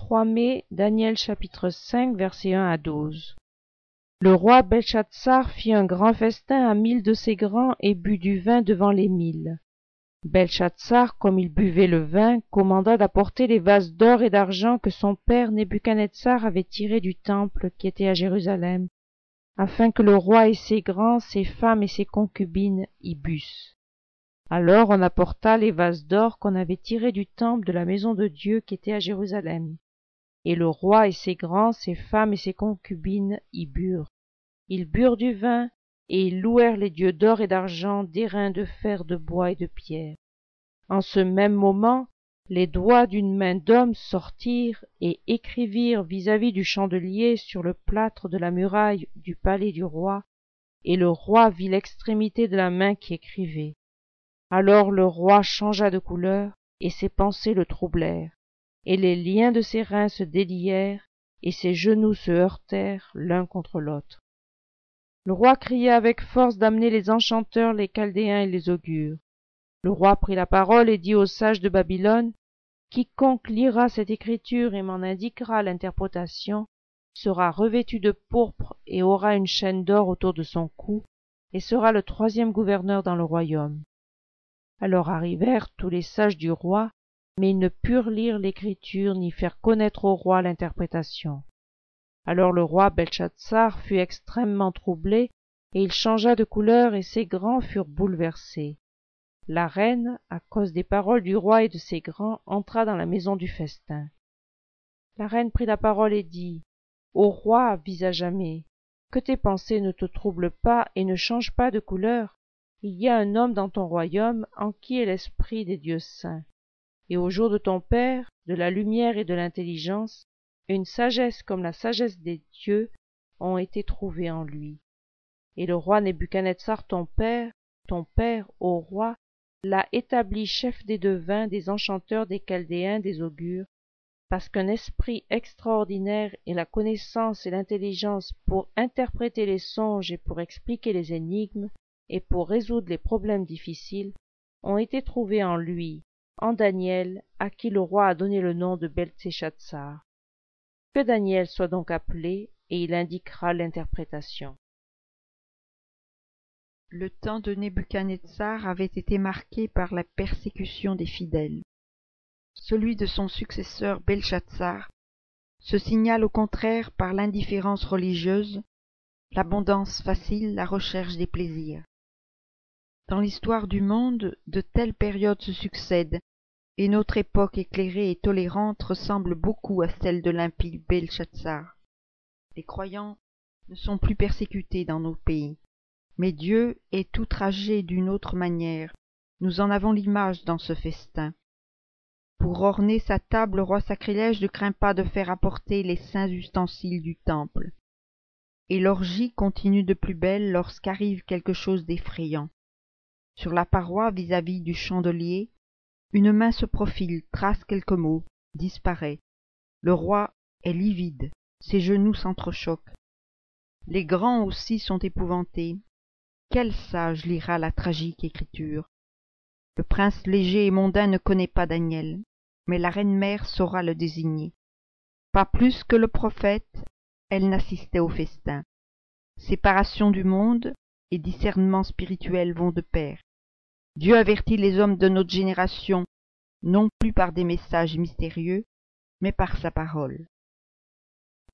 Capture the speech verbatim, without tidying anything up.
vingt-trois mai, Daniel chapitre cinq, versets un à douze. Le roi Belshazzar fit un grand festin à mille de ses grands et but du vin devant les mille. Belshazzar, comme il buvait le vin, commanda d'apporter les vases d'or et d'argent que son père Nebuchadnezzar avait tirés du temple qui était à Jérusalem, afin que le roi et ses grands, ses femmes et ses concubines y bussent. Alors on apporta les vases d'or qu'on avait tirés du temple de la maison de Dieu qui était à Jérusalem. Et le roi et ses grands, ses femmes et ses concubines y burent. Ils burent du vin, et ils louèrent les dieux d'or et d'argent, d'airain, de fer, de bois et de pierre. En ce même moment, les doigts d'une main d'homme sortirent et écrivirent vis-à-vis du chandelier sur le plâtre de la muraille du palais du roi, et le roi vit l'extrémité de la main qui écrivait. Alors le roi changea de couleur, et ses pensées le troublèrent, et les liens de ses reins se délièrent, et ses genoux se heurtèrent l'un contre l'autre. Le roi cria avec force d'amener les enchanteurs, les chaldéens et les augures. Le roi prit la parole et dit aux sages de Babylone, « Quiconque lira cette écriture et m'en indiquera l'interprétation sera revêtu de pourpre et aura une chaîne d'or autour de son cou, et sera le troisième gouverneur dans le royaume. » Alors arrivèrent tous les sages du roi, mais ils ne purent lire l'écriture ni faire connaître au roi l'interprétation. Alors le roi Belshazzar fut extrêmement troublé, et il changea de couleur, et ses grands furent bouleversés. La reine, à cause des paroles du roi et de ses grands, entra dans la maison du festin. La reine prit la parole et dit, « Ô roi, à vis à jamais, que tes pensées ne te troublent pas et ne changent pas de couleur. Il y a un homme dans ton royaume en qui est l'esprit des dieux saints. Et au jour de ton père, de la lumière et de l'intelligence, une sagesse comme la sagesse des dieux ont été trouvées en lui. Et le roi Nebuchadnezzar ton père, ton père, ô roi, l'a établi chef des devins, des enchanteurs, des chaldéens, des augures, parce qu'un esprit extraordinaire et la connaissance et l'intelligence pour interpréter les songes et pour expliquer les énigmes et pour résoudre les problèmes difficiles ont été trouvés en lui, en Daniel, à qui le roi a donné le nom de Belteshazzar. Que Daniel soit donc appelé, et il indiquera l'interprétation. Le temps de Nebuchadnezzar avait été marqué par la persécution des fidèles. Celui de son successeur Belshazzar se signale au contraire par l'indifférence religieuse, l'abondance facile, la recherche des plaisirs. Dans l'histoire du monde, de telles périodes se succèdent, et notre époque éclairée et tolérante ressemble beaucoup à celle de l'impie Belshazzar. Les croyants ne sont plus persécutés dans nos pays, mais Dieu est outragé d'une autre manière. Nous en avons l'image dans ce festin. Pour orner sa table, le roi sacrilège ne craint pas de faire apporter les saints ustensiles du temple. Et l'orgie continue de plus belle lorsqu'arrive quelque chose d'effrayant. Sur la paroi vis-à-vis du chandelier, une main se profile, trace quelques mots, disparaît. Le roi est livide, ses genoux s'entrechoquent. Les grands aussi sont épouvantés. Quel sage lira la tragique écriture? Le prince léger et mondain ne connaît pas Daniel, mais la reine-mère saura le désigner. Pas plus que le prophète, elle n'assistait au festin. Séparation du monde et discernement spirituel vont de pair. Dieu avertit les hommes de notre génération, non plus par des messages mystérieux, mais par sa parole.